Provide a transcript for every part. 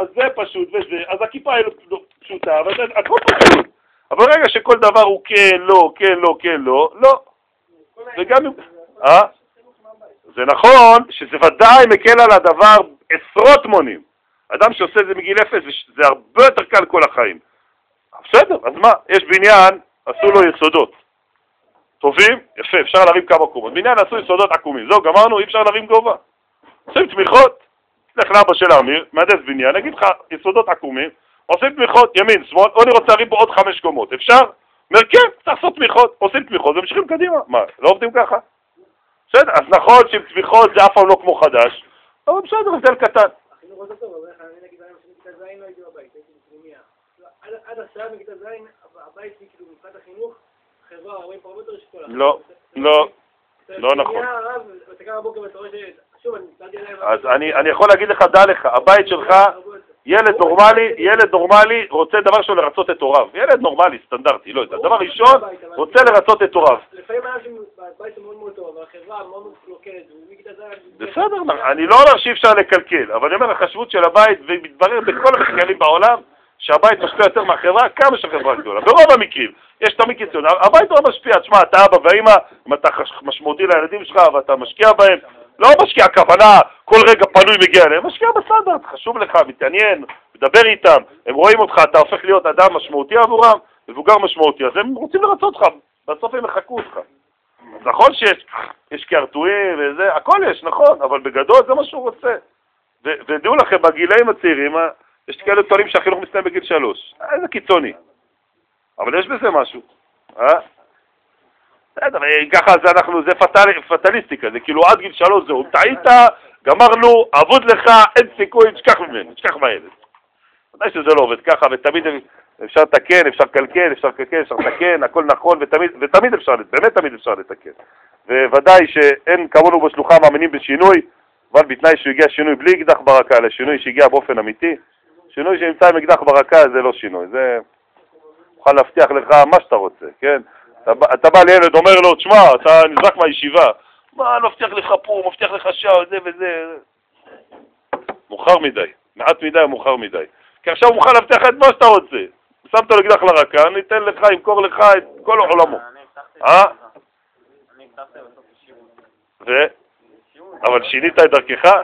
אז זה פשוט וזה, אז הכיפה היא לא פשוטה, אבל הכל פשוט. אבל רגע שכל דבר הוא כן, לא, כן, לא, כן, לא, לא. וגם... זה נכון שזה ודאי מקל על הדבר עשרות מונים. אדם שעושה את זה מגיל אפס, זה הרבה יותר קל כל החיים. בסדר, אז מה? יש בניין, עשו לו יסודות. טובים? יפה, אפשר להרים כמה קומות. בניין עשו יסודות עקומים. זהו, גמרנו, אי אפשר להרים גובה. עושים תמיכות, לך לאבא של אמיר, מהנדס בניין, נגיד לך יסודות עקומים, עושים תמיכות ימין, שמאל, או אני רוצה להרים פה עוד 5 קומות. אפשר? אומר, כן, צריך לעשות תמיכות. עושים תמיכות וממשיכים קדימה. מה, לא עובדים ככה? בסדר, אז נכון שעם תמיכות זה אף פעם לא כמו חדש, אבל בסדר, הבדל קטן. החינוך עוד טוב, אבל אני נגיד היום שבכיתה זין לא הייתי בבית, הייתי בפנימיה. עד עכשיו בכיתה זין, הבית שלי כאילו מבחינת החינוך, חברה 40 פרמטר של כל לא, לא, לא נכון. ואתה קם בבוקר ואתה רואה שוב, אני נצטרתי עליהם... אז אני יכול להגיד לך, דע לך, הבית שלך, ילד נורמלי רוצה דבר שלו לרצות את הוריו. ילד נורמלי, סטנדרטי, לא יודע. דבר ראשון, רוצה לרצות את הוריו. לפעמים אנשים בבית הוא מאוד מאוד טוב, אבל החברה מאוד מאוד קלוקלת, ומכיתה זין... בסדר, אני לא אומר שאי אפשר לקלקל, אבל אני אומר, החשיבות של הבית, ומתברר בכל המחקרים בעולם, שהבית משפיע יותר מהחברה, כמה שהחברה גדולה. ברוב המקרים, יש תמיד קיצון. הבית לא משפיע, תשמע, אתה אבא ואמא, אם אתה משמעותי לילדים שלך ואתה משקיע בהם, לא משקיע כוונה, כל רגע פנוי מגיע אליהם, משקיע בסטנדרט, חשוב לך, מתעניין, מדבר איתם, הם רואים אותך, אתה הופך להיות אדם משמעותי עבורם, מבוגר משמעותי, אז הם רוצים לרצות אותך, בסוף הם יחכו אותך. נכון שיש קרטועים וזה, הכל יש, נכון, אבל בגדול זה מה שהוא רוצה. ודעו לכם, בגילאים הצעירים, יש כאלה טוענים שהחינוך מסתיים בגיל 3. איזה קיצוני. אבל יש בזה משהו. ככה זה פטליסטיקה, זה כאילו עד גיל 3 זהו, טעית, גמרנו, עבוד לך, אין סיכוי, תשכח ממנו, תשכח מהילד. ודאי שזה לא עובד ככה, ותמיד אפשר לתקן, אפשר לקלקל, אפשר לתקן, הכל נכון, ותמיד אפשר, באמת תמיד אפשר לתקן. וודאי שאין כמונו בשלוחה מאמינים בשינוי, אבל בתנאי שהוא הגיע שינוי בלי אקדח ברקה, לשינוי שהגיע באופן אמיתי. שינוי שנמצא עם אקדח ברקה זה לא שינוי, זה יכול להבטיח לך מה שאתה רוצה, כן? אתה בא לילד, אומר לו, תשמע, אתה נזרק מהישיבה, מה, אני מבטיח לך פה, מבטיח לך שעה, זה וזה. מאוחר מדי, מעט מדי ומאוחר מדי. כי עכשיו הוא מוכן להבטיח את מה שאתה רוצה. שמת לו אקדח לרקה, אני אתן לך, ימכור לך את כל עולמו. אני הבטחתי בסוף ישירות. אבל שינית את דרכך?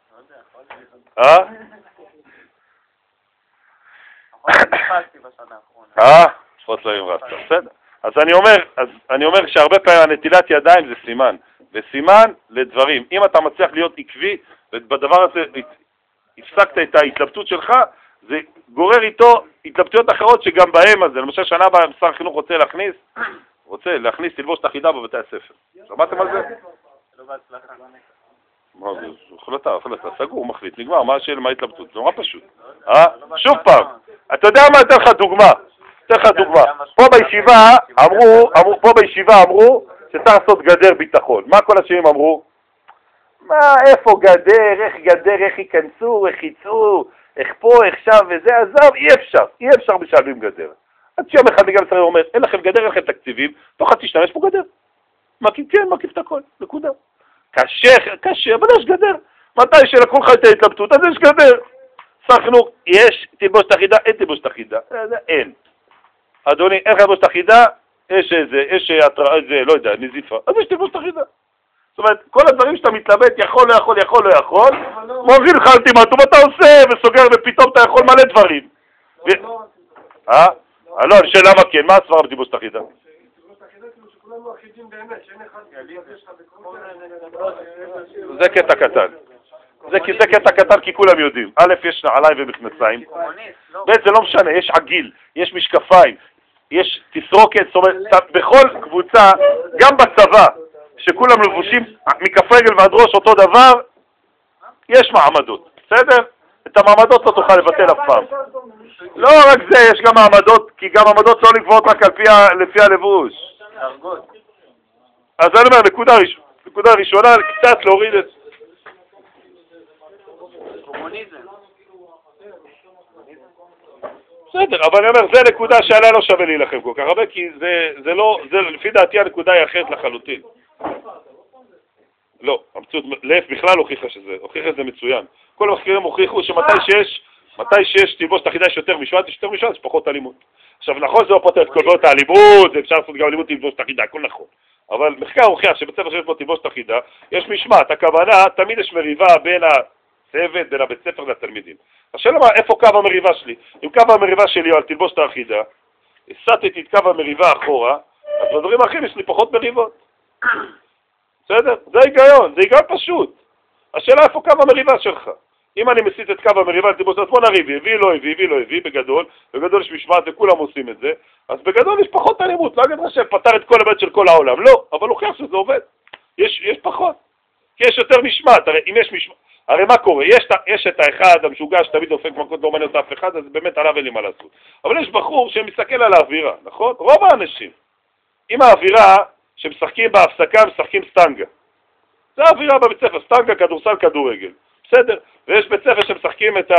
תפוס להם רצה, בסדר. אז אני אומר שהרבה פעמים הנטילת ידיים זה סימן, וסימן לדברים. אם אתה מצליח להיות עקבי, ובדבר הזה הפסקת את ההתלבטות שלך, זה גורר איתו התלבטויות אחרות שגם בהם הזה. למשל שנה הבאה שר החינוך רוצה להכניס תלבושת אחידה בבתי הספר. שמעתם על זה? לא בהצלחה. מה זה? החלטה, סגור, מחליט, נגמר, מה השאלה, מה ההתלבטות? זה נורא פשוט. שוב פעם, אתה יודע מה, אתן לך דוגמה. פה בישיבה אמרו שצריך לעשות גדר ביטחון. מה כל השנים אמרו? מה, איפה גדר, איך ייכנסו, איך יצאו, איך פה, איך שם וזה, עזב, אי אפשר משלמים גדר. עד שיום אחד בגלל ישראל אומר, אין לכם גדר, אין לכם תקציבים, תוך חצי שנה יש פה גדר. מקיף את הכל, נקודה. קשה, אבל יש גדר. מתי שלקחו לך את ההתלבטות, אז יש גדר. שר חינוך, יש תלבושת אחידה, אין תלבושת אחידה. אין. אדוני, אין תלבושת אחידה, יש לא יודע, נזיפה. אז יש תלבושת אחידה. זאת אומרת, כל הדברים שאתה מתלבט, יכול, לא יכול, מוביל לך אולטימטום, אתה עושה וסוגר ופתאום אתה יכול מלא דברים. לא, שאלה מה כן, מה הסברה בתלבושת אחידה? זה קטע קטן. זה קטע קטן כי כולם יודעים. א', יש נעליים ומכנסיים. בעצם לא משנה, יש עגיל, יש משקפיים, יש תסרוקת, זאת אומרת, בכל קבוצה, גם בצבא, שכולם לבושים מכף רגל ועד ראש אותו דבר, יש מעמדות, בסדר? את המעמדות לא תוכל לבטל אף פעם. לא רק זה, יש גם מעמדות, כי גם מעמדות לא נקבעות רק לפי הלבוש. אז אני אומר, נקודה ראשונה, קצת להוריד את... בסדר, אבל אני אומר, זה נקודה שעליה לא שווה להילחם כל כך הרבה, כי זה לא, לפי דעתי הנקודה היא אחרת לחלוטין. לא, המציאות, להפך בכלל הוכיחה את זה מצוין. כל המחקרים הוכיחו שמתי שיש מתי שיש תלבושת אחידה יש יותר משמעת, יש יותר משמעת, יש פחות אלימות. עכשיו נכון זה לא פותר את כל בעיות האלימות, אפשר לעשות גם אלימות תלבושת אחידה, הכל נכון. אבל מחקר הוכיח שבית ספר שיש בו תלבושת אחידה, יש משמעת, הכוונה, תמיד יש מריבה בין הצוות, בין הבית ספר לתלמידים. השאלה מה, איפה קו המריבה שלי? אם קו המריבה שלי הוא על תלבושת האחידה, הסטתי את קו המריבה אחורה, אז בדברים אחרים יש לי פחות מריבות. בסדר? זה היגיון, זה היגיון פשוט. השאלה איפה קו המריבה שלך? אם אני מסיט את קו המריבה, אז בוא נריב, הביא, בגדול יש משמעת וכולם עושים את זה, אז בגדול יש פחות אלימות, לא אגיד לך שפתר את כל הבית של כל העולם, לא, אבל הוכיח שזה עובד. יש פחות, כי יש יותר משמעת, הרי אם יש משמעת, הרי מה קורה? יש את האחד המשוגע שתמיד דופק מכות לא מעניין אותה אף אחד, אז באמת עליו אין לי מה לעשות. אבל יש בחור שמסתכל על האווירה, נכון? רוב האנשים, עם האווירה שמשחקים בהפסקה, משחקים סטנגה. זה האווירה בבית ספר, סטנגה, כדורסל, כדורגל. בסדר? ויש בית ספר שמשחקים את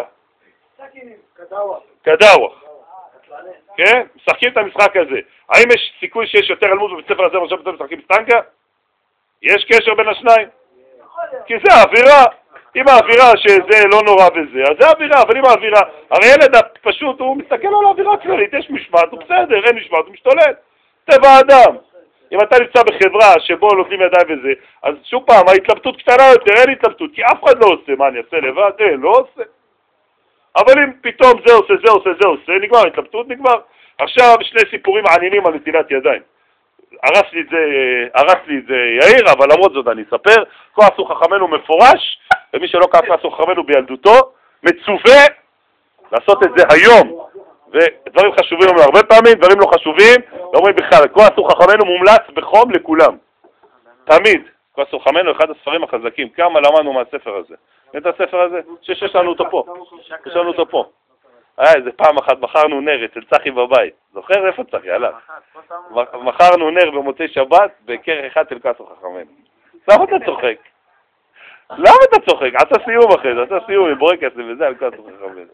קדאווח. כן? משחקים את המשחק הזה. האם יש סיכוי שיש יותר אלימות בבית ספר הזה ועכשיו משחקים סטנגה? יש קשר בין השניים? כי זה האווירה. אם האווירה שזה לא נורא וזה, אז זה האווירה, אבל אם האווירה, הרי ילד פשוט הוא מסתכל על האווירה כללית, יש משמעת, הוא בסדר, אין משמעת, הוא משתולל. טבע האדם. אם אתה נמצא בחברה שבו נותנים ידיים וזה, אז שוב פעם, ההתלבטות קטנה יותר, אין התלבטות, כי אף אחד לא עושה, מה אני אעשה לבד? לא עושה. אבל אם פתאום זה עושה, נגמר, ההתלבטות נגמר. עכשיו שני סיפורים מעניינים על נטילת ידיים. הרס לי את זה יאיר, אבל למרות זאת אני אספר, כה עשו חכמנו מפורש, ומי שלא כך עשו חכמנו בילדותו, מצווה לעשות את זה היום. ודברים חשובים אומרים הרבה פעמים, דברים לא חשובים, ואומרים בכלל, כה עשו חכמנו מומלץ בחום לכולם. תמיד, כה עשו חכמנו אחד הספרים החזקים, כמה למדנו מהספר הזה. את הספר הזה? שיש לנו אותו פה. יש לנו אותו פה. איזה פעם אחת מכרנו נר אצל צחי בבית. זוכר איפה צחי? הלך. מכרנו נר במוצאי שבת בכרך אחד של כסו חכמנו. למה אתה צוחק? למה אתה צוחק? עשה סיום אחרי זה, עשה סיום עם ברקס וזה על כסו חכמנו.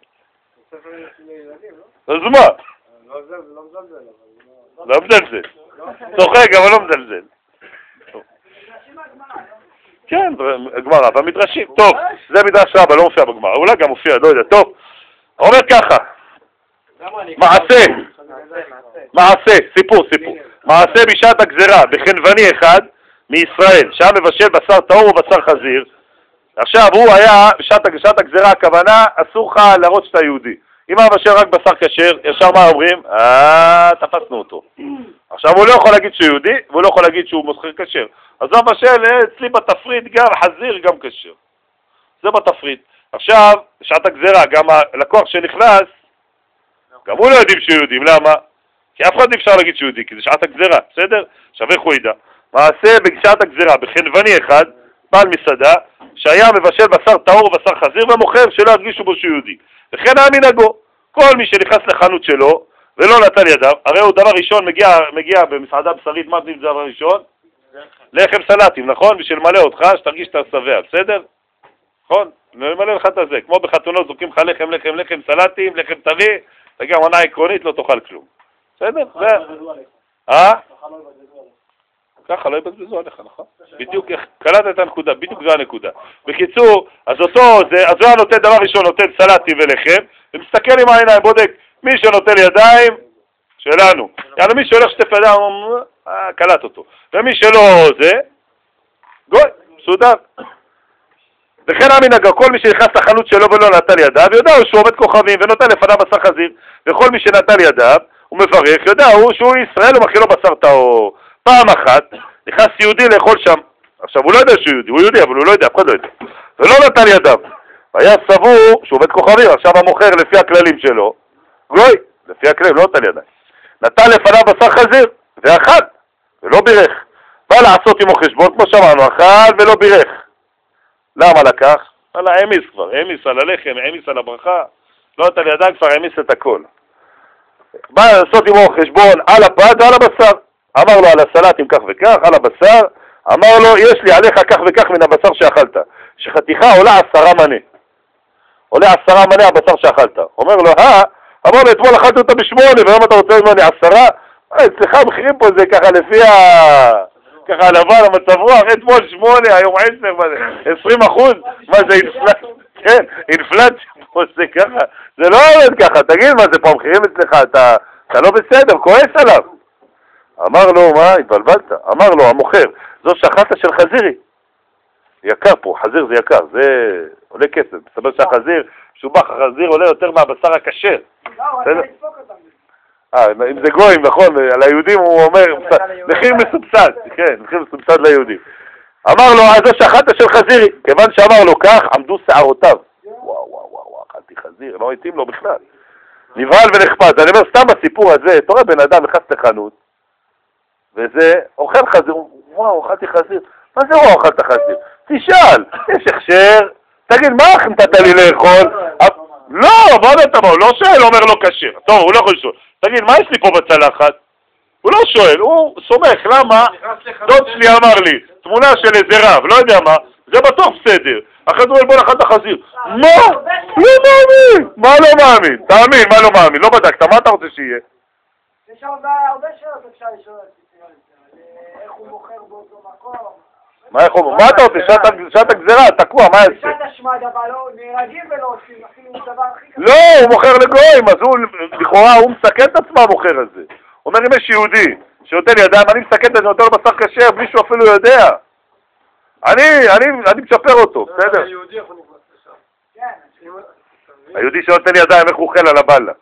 אז מה? לא מזלזל. צוחק אבל לא מזלזל. כן, גמרא, במדרשים. טוב, זה מדרש רבה, לא מופיע בגמרא. אולי גם מופיע, לא יודע. טוב, אומר ככה. מעשה, סיפור. מעשה בשעת הגזרה, בחנווני אחד מישראל, שהיה מבשל בשר טהור ובשר חזיר. עכשיו, הוא היה, בשעת הגזרה, הכוונה, אסור לך להראות שאתה יהודי. אם הוא מבשל רק בשר כשר, ישר מה אומרים? תפסנו אותו. עכשיו, הוא לא יכול להגיד שהוא יהודי, והוא לא יכול להגיד שהוא מוסחר כשר. אז הוא מבשל, אצלי בתפריט גם חזיר, גם כשר. זה בתפריט. עכשיו, בשעת הגזרה, גם הלקוח שנכנס, גם הוא לא יודעים שהוא יהודים, למה? כי אף אחד אפשר להגיד שהוא יהודי, כי זה שעת הגזרה, בסדר? עכשיו איך הוא ידע? מעשה בשעת הגזרה, בחנווני אחד, בעל מסעדה, שהיה מבשל בשר טהור ובשר חזיר ומוכר שלא הרגישו בו שהוא יהודי. וכן היה מנהגו, כל מי שנכנס לחנות שלו ולא נטל ידיו, הרי הוא דבר ראשון מגיע במסעדה בשרית, מה זה דבר ראשון? לחם סלטים, נכון? בשביל למלא אותך, שתרגיש שאתה שבע, בסדר? נכון? למלא לך את זה, כמו בחתונות זורקים לך לחם סלטים, לחם טרי, תגיע מנה עקרונית, לא תאכל כלום. בסדר? ככה לא יבזבזו עליך, נכון? בדיוק, קלטת את הנקודה, בדיוק זו הנקודה. בקיצור, אז הוא היה נותן דבר ראשון, נותן סלטים ולחם, ומסתכל עם העיניים, בודק, מי שנותן ידיים, שלנו. יענו מי שהולך שטף ידיים, קלט אותו. ומי שלא זה, גוי, סודר. וכן המנהגה, כל מי שנכנס לחנות שלו ולא נטל ידיו, יודע שהוא עומד כוכבים ונותן לפניו בשר חזיר, וכל מי שנטל ידיו, הוא מברך, יודע שהוא ישראל ומכין לו בשר טהור. פעם אחת נכנס יהודי לאכול שם, עכשיו הוא לא יודע שהוא יהודי, הוא יהודי אבל הוא לא יודע, אף אחד לא יודע, ולא נטל ידיו, והיה סבור שהוא עומד כוכבים, עכשיו המוכר לפי הכללים שלו, גוי, לפי הכללים, לא נטל ידיים, נטל לפניו בשר חזיר, ואכל, ולא בירך, בא לעשות עמו חשבון, כמו שאמרנו, אכל ולא בירך. למה לקח? העמיס כבר, העמיס על הלחם, העמיס על הברכה, לא נטל ידיים, כבר העמיס את הכל. בא לעשות עמו חשבון על הפת ועל הבשר. אמר לו על הסלט עם כך וכך, על הבשר, אמר לו יש לי עליך כך וכך מן הבשר שאכלת, שחתיכה עולה 10 מנה. עולה 10 מנה הבשר שאכלת. אומר לו, אמר לו אתמול אכלתי אותה ב8, והיום אתה רוצה ממני 10? אצלך המחירים פה זה ככה לפי ככה לבן, המצב רוח, אתמול 8, היום 10, 20%, מה זה אינפלציה? כן, אינפלציה. עושה ככה, זה לא עובד ככה, תגיד מה זה פה, המחירים אצלך, אתה לא בסדר, כועס עליו. אמר לו, מה, התבלבלת? אמר לו, המוכר, זו שחטה של חזירי. יקר פה, חזיר זה יקר, זה עולה כסף, מסתבר שהחזיר, שובח, החזיר עולה יותר מהבשר הכשר. אם זה גויים, נכון, על היהודים הוא אומר, מחיר מסובסד, כן, מחיר מסובסד ליהודים. אמר לו, זו שחטה של חזירי, כיוון שאמר לו כך, עמדו שערותיו. וואו, אכלתי חזיר, לא מתאים לו בכלל. נבהל ונחפז, אני אומר, סתם בסיפור הזה, אתה רואה בן אדם נכנס לחנות, וזה, אוכל חזיר, וואו, אוכלתי חזיר. מה זה וואו, אוכלת חזיר? תשאל, יש הכשר, תגיד, מה נתת לי לאכול? לא, מה אתה אומר, הוא לא שואל, אומר לו כשר. טוב, הוא לא יכול לשאול. תגיד, מה יש לי פה בצלחת? הוא לא שואל, הוא סומך, למה? דוד שלי אמר לי, תמונה של איזה רב, לא יודע מה, זה בטוח בסדר. אחרי זה בוא נחת החזיר. מה? לא מאמין! מה לא מאמין? תאמין, מה לא מאמין? לא בדקת, מה אתה רוצה שיהיה? יש הרבה שאלות אפשר לשאול, איך הוא מוכר באותו מקום. מה אתה רוצה? שעת הגזרה, תקוע, מה יעשה? שעת השמד, אבל לא נהרגים ולא עושים, אפילו דבר הכי קשה. לא, הוא מוכר לגויים, אז הוא, לכאורה, הוא מסכן את עצמו המוכר הזה. הוא אומר, אם יש יהודי שנותן לי ידיים, אני מסכן את זה, נותן לו בשר כשר, בלי שהוא אפילו יודע. אני משפר אותו, בסדר? היהודי שנותן לי ידיים, איך הוא אוכל על הבלה.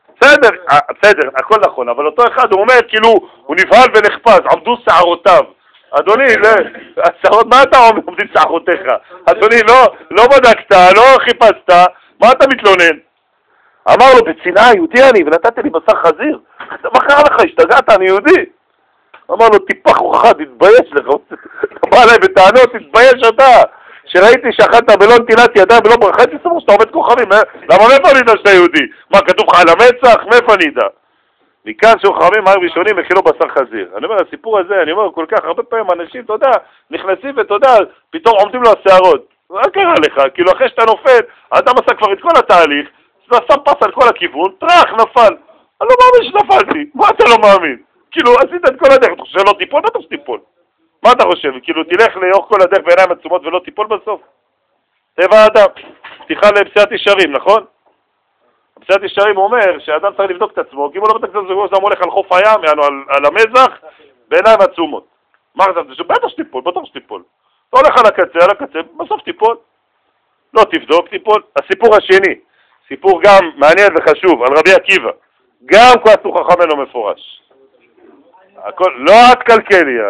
בסדר, הכל נכון, אבל אותו אחד, הוא אומר, כאילו, הוא נבהל ונחפז, עמדו שערותיו. אדוני, השערות, מה אתה עומדים שערותיך? אדוני, לא בדקת, לא חיפשת, מה אתה מתלונן? אמר לו, בצנעה יהודי אני, ונתת לי בשר חזיר. מה קרה לך? השתגעת, אני יהודי. אמר לו, טיפה חוכך, תתבייש לך. אתה בא אליי בטענות, תתבייש אתה. שראיתי שאכלת בלא נטילת ידיים, בלא ברכה, הייתי סבור שאתה עומד כוכבים. למה מאיפה אני יודע שאתה יהודי? מה, כתוב לך על המצח? מאיפה אני יודע? מכאן שחכמים מהר ראשונים הכילו בשר חזיר. אני אומר, הסיפור הזה, אני אומר, כל כך הרבה פעמים אנשים, אתה יודע, נכנסים ואתה יודע, פתאום עומדים לו השערות. מה קרה לך? כאילו אחרי שאתה נופל, האדם עשה כבר את כל התהליך, אתה שם פס על כל הכיוון, טרח, נפל. אני לא מאמין שנפלתי. מה אתה לא מאמין? כאילו, עשית את כל הדרך, אתה חושב שלא תיפול? בטח שתיפול. מה אתה חושב? כאילו, תלך לאורך כל הדרך בעיניים עצומות ולא תיפול בסוף? טבע האדם. פתיחה לפסיעת ישרים, נכון? פסיעת ישרים אומר שהאדם צריך לבדוק את עצמו, כי אם הוא לא בדק את עצמו, אז הוא הולך על חוף הים, על המזח, בעיניים עצומות. מה חשבת? שבטח שתיפול, בטח שתיפול. אתה הולך על הקצה, בסוף תיפול. לא תבדוק, תיפול. הסיפור השני, סיפור גם מעניין וחשוב, על רבי עקיבא. גם כועסו חכמינו מפורש. הכל, לא את קלקלי.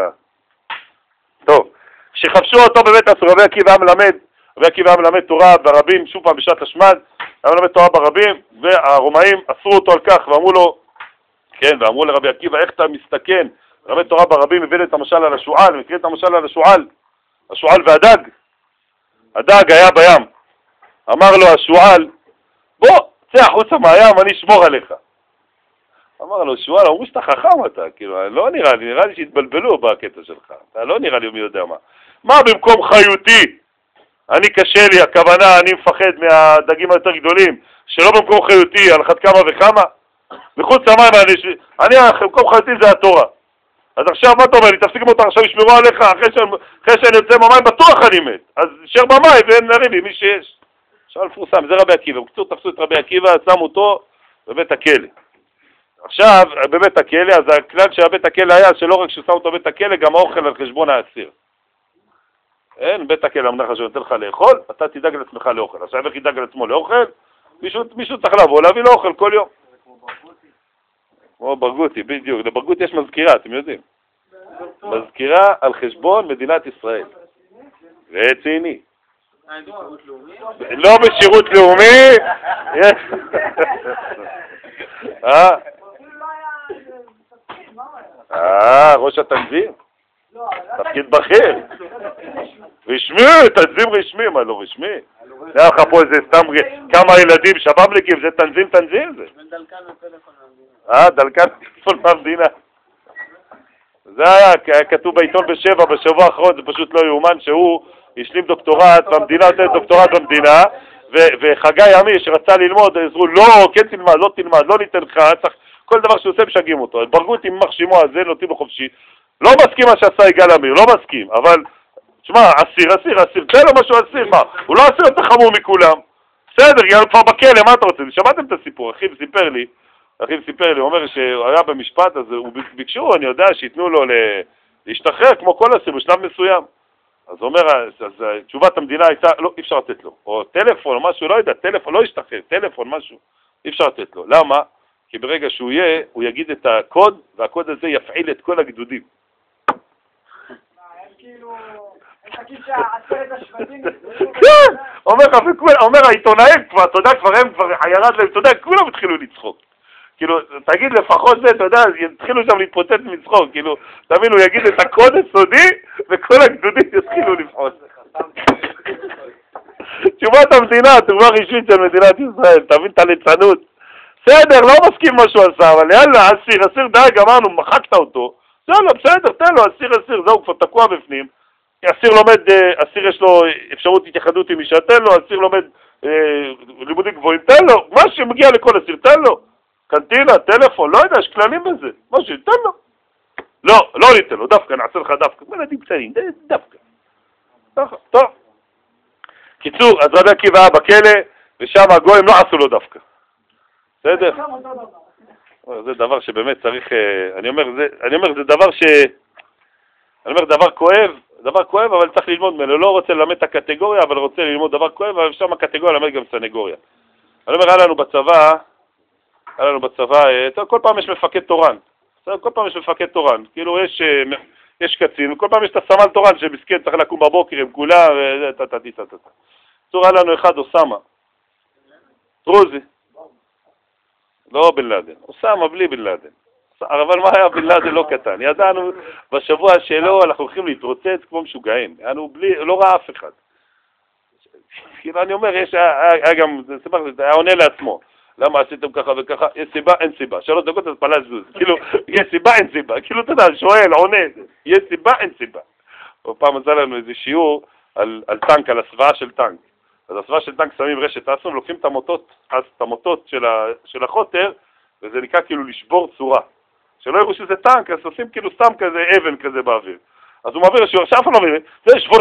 טוב, שחפשו אותו בבית אסור, רבי עקיבא מלמד תורה ברבים, שוב פעם בשעת השמד, היה מלמד תורה ברבים, והרומאים אסרו אותו על כך, ואמרו לו, כן, ואמרו לרבי עקיבא, איך אתה מסתכן? מלמד תורה ברבים הביא את המשל על השועל, מכיר את המשל על השועל והדג. הדג היה בים. אמר לו השועל, בוא, צא החוצה מהים, אני אשמור עליך. אמר לו, שועל, אמרו שאתה חכם אתה, כאילו, לא נראה לי שהתבלבלו בקטע שלך, אתה לא נראה לי מי יודע מה. מה במקום חיותי? אני קשה לי, הכוונה, אני מפחד מהדגים היותר גדולים, שלא במקום חיותי, על אחת כמה וכמה. מחוץ למים, במקום חיותי זה התורה. אז עכשיו, מה אתה אומר לי? תפסיק אותה, עכשיו ישמרו עליך, אחרי שאני יוצא מהמים, בטוח אני מת. אז נשאר במים ונראה לי מי שיש. עכשיו מפורסם, זה רבי עקיבא. בקצור, תפסו את רבי עקיבא, שמו אותו בבית הכלא. עכשיו, בבית הכלא, אז הכלל של בית הכלא היה שלא רק ששמו אותו בבית הכלא, גם האוכל על חשבון האסיר. אין, בית הכלא המנחה שנותן לך לאכול, אתה תדאג לעצמך לאוכל. עכשיו, איך ידאג לעצמו לאוכל? מישהו צריך לבוא, להביא לאוכל כל יום. כמו ברגותי, בדיוק. לברגותי יש מזכירה, אתם יודעים. מזכירה על חשבון מדינת ישראל. רציני. לא בשירות לאומי. ראש התנזים? תפקיד בכיר. רשמי, תנזים רשמי, מה לא רשמי? זה היה לך פה איזה סתם כמה ילדים שבבליקים, זה תנזים זה. דלקן וטלפון מהמדינה. דלקן וטלפון מהמדינה. זה היה כתוב בעיתון בשבוע האחרון, זה פשוט לא יאומן שהוא השלים דוקטורט במדינה, נותן דוקטורט במדינה, וחגי עמי שרצה ללמוד, עזרו, לא, כן תלמד, לא ניתן לך, כל דבר שהוא עושה משגעים אותו. ברגותי ממח שימוע הזה, נותנים לו חופשי. לא מסכים מה שעשה יגאל עמיר, לא מסכים, אבל, תשמע, אסיר, תן לו משהו אסיר, מה? הוא לא אסיר יותר חמור מכולם. בסדר, גם כבר בכלא, מה אתה רוצה? שמעתם את הסיפור, אחיו סיפר לי, הוא אומר שהוא היה במשפט, אז הוא ביקשו, אני יודע, שיתנו לו להשתחרר כמו כל אסיר בשלב מסוים. אז הוא אומר, אז תשובת המדינה הייתה, לא, אי אפשר לתת לו. או טלפון או משהו, לא יודע, טלפון, לא ישתחרר, טלפון, משהו, אי אפשר לתת לו. למה? כי ברגע שהוא יהיה, הוא יגיד את הקוד, והקוד הזה יפעיל את כל הגדודים. כן, אומר העיתונאים כבר, אתה יודע, הם כבר ירד להם, אתה יודע, כולם התחילו לצחוק. כאילו, תגיד לפחות זה, אתה יודע, יתחילו שם להתפוצץ מצחוק, כאילו, תבין, הוא יגיד את הקוד הסודי, וכל הגדודים יתחילו לפחות. תשובת המדינה, תשובה רשמית של מדינת ישראל, תבין את הליצנות. בסדר, לא מסכים מה שהוא עשה, אבל יאללה, אסיר די, אמרנו, מחקת אותו. יאללה, בסדר, תן לו, אסיר, זהו, כבר תקוע בפנים. אסיר לומד, אסיר יש לו אפשרות התייחדות עם אישה, תן לו, אסיר לומד לימודים גבוהים, תן לו, מה שמגיע לכל אסיר, תן לו. קנטינה, טלפון, לא יודע, יש כללים בזה. מה שתן לו. לא ניתן לו, דווקא, נעשה לך דווקא. מלדים קטנים, דווקא. טוב. קיצור, אז רבי עקיבא היה בכלא, ושם הגויים לא עשו לו דווקא. בסדר? זה דבר שבאמת צריך, אני אומר, זה דבר כואב, אבל צריך ללמוד ממנו. לא רוצה ללמד את הקטגוריה, אבל רוצה ללמוד דבר כואב, אבל שם הקטגוריה ללמד גם סנגוריה. אני אומר, היה לנו בצבא, כל פעם יש מפקד תורן. כאילו יש קצין, וכל פעם יש את הסמל תורן שמסכן, צריך לקום בבוקר עם כולה, היה לנו אחד, אוסמה. דרוזי. לא בן לאדן. אוסמה בלי בן לאדן. אבל מה היה בן לאדן לא קטן? ידענו בשבוע שלו, אנחנו הולכים להתרוצץ כמו משוגעים. לא ראה אף אחד. כאילו אני אומר, היה גם, זה היה עונה לעצמו. למה עשיתם ככה וככה? יש סיבה, אין סיבה. 3 דקות אז פלש זוז. כאילו, יש סיבה, אין סיבה. כאילו, אתה יודע, שואל, עונה. יש סיבה, אין סיבה. פעם עשה לנו איזה שיעור על טנק, על הסוואה של טנק. אז הסוואה של טנק שמים רשת אסום, לוקחים את המוטות של החוטר, וזה נקרא כאילו לשבור צורה. שלא יראו שזה טנק, אז עושים כאילו סתם כזה אבן כזה באוויר. אז הוא מעביר לשיעור, שאף אחד לא מבין, זה שבור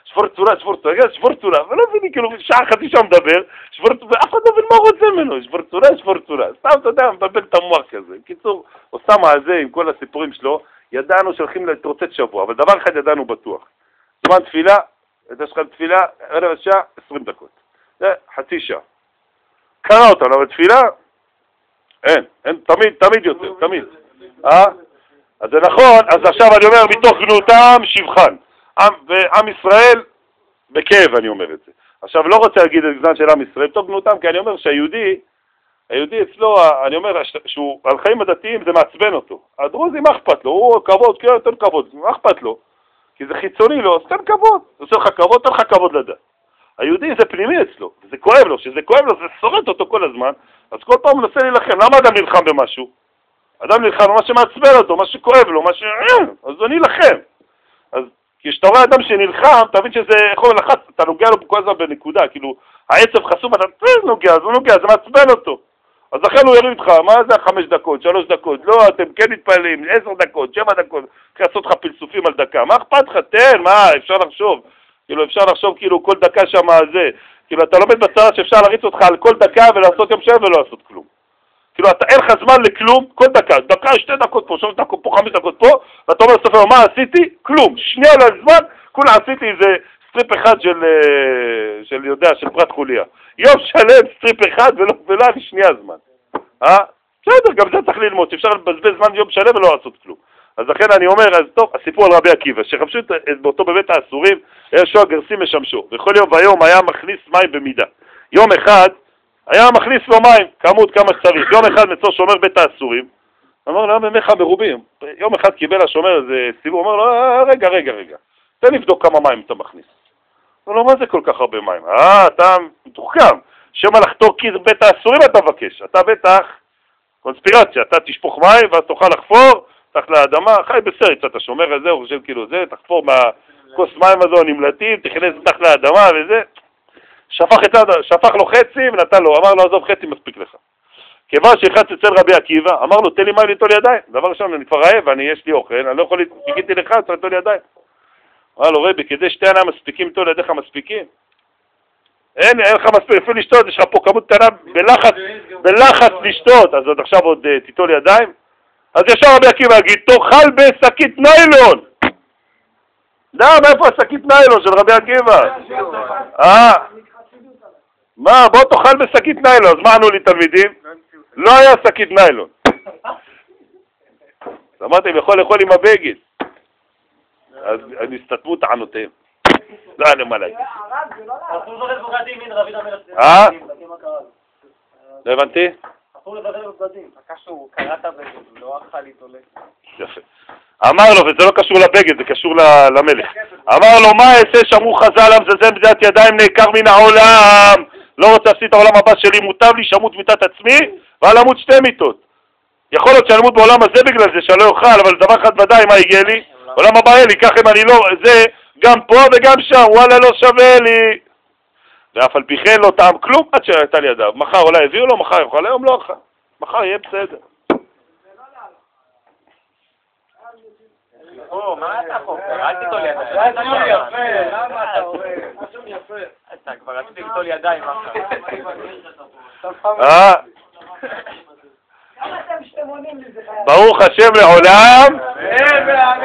צורה, ולא מבינים, כאילו, שעה חצי שם מדבר, ואף אחד לא מבין מה הוא רוצה ממנו, שבור צורה. סתם, אתה יודע, מבלבל את המוח כזה. בקיצור, אוסמה הזה, עם כל הסיפורים שלו, ידענו שהולכים להתרוצץ שבוע, אבל דבר אחד ידענו בטוח. זמן תפילה, יש לך תפילה, ערב השעה, 20 דקות. זה חצי שעה. קרא אותנו, אבל תפילה, אין, תמיד יותר, תמיד. אז זה נכון, אז עכשיו אני אומר, מתוך גנותם שבחן. ועם ישראל, בכאב אני אומר את זה. עכשיו לא רוצה להגיד את גזן של עם ישראל, מתוך גנותם, כי אני אומר שהיהודי אצלו, אני אומר שהוא על חיים הדתיים זה מעצבן אותו. הדרוזי מה אכפת לו? הוא כבוד, כן, תן כבוד, מה אכפת לו? כי זה חיצוני לו, אז תן כבוד. עושה לך כבוד, תן לך כבוד לדת. היהודי זה פנימי אצלו, זה כואב לו, שזה כואב לו, זה שורט אותו כל הזמן, אז כל פעם הוא מנסה להילחם. למה אדם נלחם במשהו? אדם נלחם במה שמעצבן אותו, מה שכואב לו, אז אני אלחם. אז כשאתה רואה אדם שנלחם, תבין שזה יכול לחץ, אתה נוגע לו כל הזמן בנקודה, כאילו, העצב חסום, אתה נוגע, זה מעצבן אותו. אז לכן הוא יריב איתך, מה זה 5 דקות, 3 דקות, לא, אתם כן מתפעלים, 10 דקות, 7 דקות, צריך לעשות לך פלסופים על דקה, מה אכפת לך? תן, מה, אפשר לחשוב, כאילו, כל דקה שם זה, כאילו, אתה לומד בצרה שאפשר להריץ אותך על כל דקה ולעשות יום שעה ולא לעשות כלום. כאילו, אין לך זמן לכלום, כל דקה, 2 דקות פה, 3 דקות פה, 5 דקות פה, ואתה אומר לסופר, מה עשיתי? כלום, שנייה לא הזמן, כולה עשיתי איזה סטריפ אחד של פרט חוליה. יום שלם סטריפ אחד ולא היה לי שנייה זמן. בסדר, גם זה צריך ללמוד, שאפשר לבזבז זמן יום שלם ולא לעשות כלום. אז לכן אני אומר, אז טוב, הסיפור על רבי עקיבא, שחפשו באותו בבית האסורים, היה שוע גרסים משמשו, וכל יום והיום היה מכניס מים במידה. יום אחד, היה מכניס לו מים, כמות כמה שצריך. יום אחד מצוא שומר בית האסורים, אמר לו, ממך מרובים. יום אחד קיבל השומר איזה סיבוב, אמר לו, רגע, תן לבדוק כמה מים אתה מכניס. אמר לו, מה זה כל כך הרבה מים? אתה מתוחכם, שמה לחתור כי בית האסורים אתה מבקש. אתה בטח קונספירציה, אתה תשפוך מים ואז תוכל לחפור, תחת לאדמה, חי בסרט, אתה שומר את זה, הוא חושב כאילו זה, תחפור מהכוס מים הזו נמלטים, תכנס תחת לאדמה וזה. שפך לו חצי ונתן לו, אמר לו, עזוב חצי מספיק לך. כיוון שהחץ אצל רבי עקיבא, אמר לו, תן לי מים ליטול ידיים. דבר ראשון, אני כבר רעב, יש לי אוכל, אני לא יכול חיכיתי לך, צריך ליטול ידיים. אמר לו, רבי, כדי 2 עיניים מספיקים ליטול ידיך מספיקים? אין לך מספיק, אפילו לשתות, יש לך פה כמות קטנה בלחץ לשתות, אז עוד עכשיו עוד תיטול ידיים? אז ישר רבי עקיבא יגיד, תאכל בשקית ניילון! מאיפה השקית ניילון של רבי עקיבא? מה, בוא תאכל בשקית ניילון, אז מה ענו לי תלמידים? לא היה שקית ניילון. אז אמרתי, יכול לאכול עם הבגד. אז נסתתמו טענותיהם. לא היה למה להגיד. לא הבנתי? אסור לבדל בבגדים. הקשור, קראת בגד, לא אכל איתו לק. יפה. אמר לו, וזה לא קשור לבגד, זה קשור למלך. אמר לו, מה אעשה שאמרו חז"ל, המזלזל בזיעת ידיים נעקר מן העולם. לא רוצה להפסיד את העולם הבא שלי, מוטב לי שמות מיתת עצמי, ועל עמוד 2 מיתות. יכול להיות שאני אמות בעולם הזה בגלל זה, שאני לא אוכל, אבל דבר אחד ודאי, מה יגיע לי? עולם הבא יהיה לי, כך אם אני לא, זה גם פה וגם שם, וואלה לא שווה לי. ואף על פי כן לא טעם כלום עד שהייתה לי ידיו. מחר אולי הביאו לו, מחר יאכל, היום לא אכל. מחר יהיה בסדר. מה אתה חופר? אל תיטול ידיים. זה משהו יפה, למה אתה אומר? משהו יפה. אתה כבר רציתי ליטול ידיים אחר. ברוך השם לעולם. אמן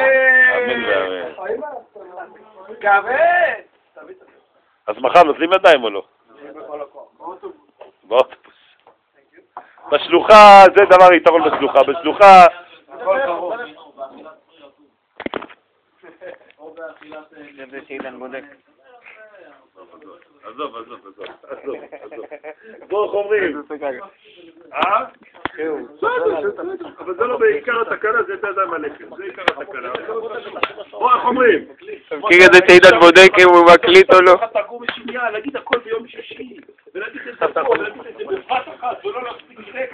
ואמן. אז מחר נוזלים ידיים או לא? באוטובוס. בשלוחה, זה דבר יתרון בשלוחה. בשלוחה... זה שאילן בודק. עזוב. בואו, איך אומרים? אבל זה לא בעיקר התקנה, זה את הידיים הלחם. זה עיקר התקנה. בואו, איך אומרים? תזכיר את זה שאילן בודק אם הוא מקליט או לא. תרגום בשנייה, להגיד הכל ביום שישי. ולהגיד את זה פה, ולהגיד את זה בבת אחת, ולא להפסיק